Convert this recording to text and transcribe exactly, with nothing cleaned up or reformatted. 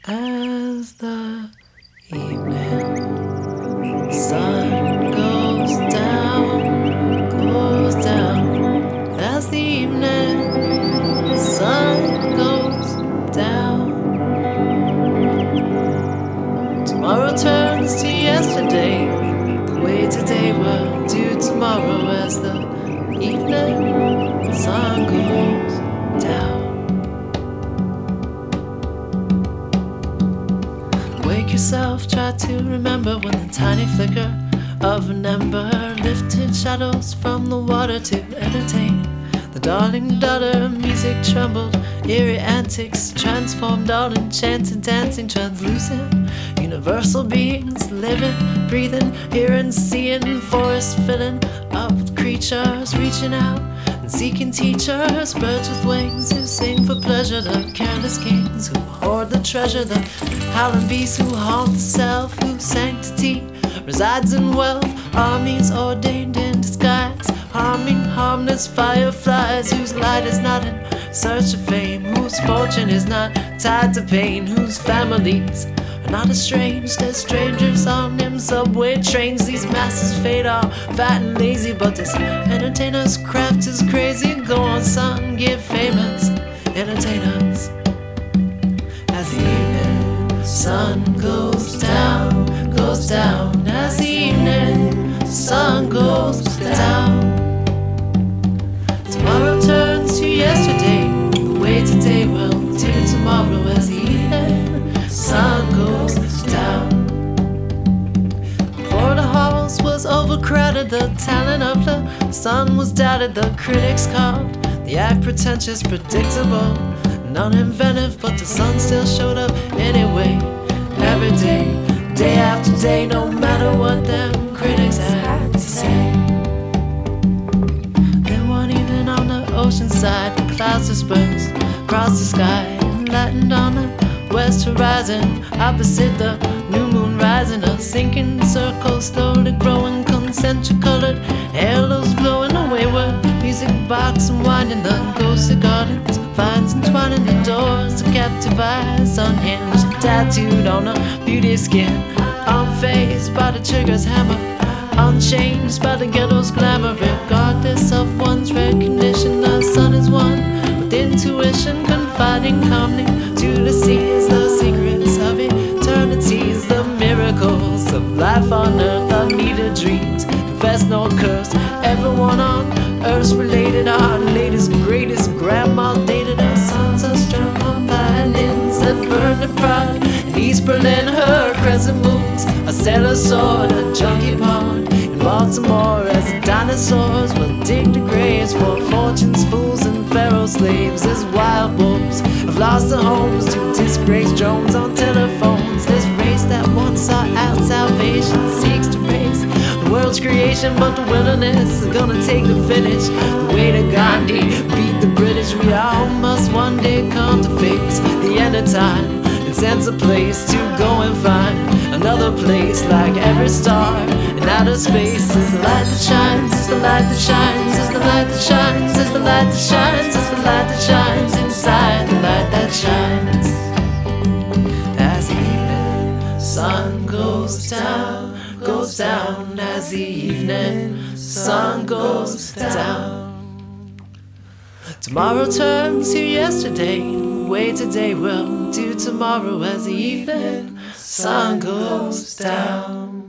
As the evening sun goes down, goes down. As the evening sun goes down, tomorrow turns to yesterday. The way today will do tomorrow as the evening sun goes down. Wake yourself, try to remember when the tiny flicker of an ember lifted shadows from the water to entertain the darling daughter. Music trembled, eerie antics transformed, all enchanted, dancing, translucent, universal beings, living, breathing, hearing, seeing, forest filling up with creatures reaching out and seeking teachers, birds with wings who sing for pleasure, the careless kings who hoard the treasure, the howling beasts who haunt the self, whose sanctity resides in wealth, armies ordained in disguise, harming harmless fireflies, whose light is not in search of fame, whose fortune is not tied to pain, whose families are not estranged as strangers on them subway trains. These masses fade off, fat and lazy, but this entertainer's craft is crazy. Go on, son, get famous, entertain us. As the evening sun goes down, goes down, as the evening sun goes down, tomorrow turns to yesterday. The way today will do tomorrow as the evening sun goes down. Before the halls was overcrowded, the talent of the sun was doubted, the critics called the act pretentious, predictable, non-inventive, but the sun still showed up anyway. Every day, day after day, no matter what them critics had to say. Then one evening on the ocean side, the clouds dispersed across the sky and lightened on the west horizon. Opposite the new moon rising, a sinking circle slowly growing, concentric colored halos glowing away where music box and winding the ghostly gardens, vines entwining the doors, the captive eyes unhinged, tattooed on a beauty skin, unfazed by the trigger's hammer, unchanged by the ghetto's glamour, regardless of one's recognition. The sun is one with intuition, confiding calmly to the seas the secrets of eternities, the miracles of life on earth, unneeded dreams, confess no curse. Everyone on earth's related, our latest, greatest, grandma dated. Our sons are strung on violins that burn the pride. In East Berlin, her crescent moons, a sailor sword, a junkie pond. In Baltimore, as dinosaurs will dig the graves for fortune's fools and pharaoh slaves, as wild wolves have lost their homes to disgraced drones on telephones. This race that once sought out salvation seeks to raise the world's creation, but the wilderness is gonna take the finish. The way to Gandhi beat the British, we all must one day come to face the end of time. It sends a place to go and find another place, like every star in outer space. Is the light that shines, is the light that shines, is the light that shines, is the light that shines, is the light that shines inside, the light that shines. As the evening sun goes down, goes down, as the evening sun goes down, tomorrow turns to yesterday. The way today will do tomorrow as the evening sun goes down.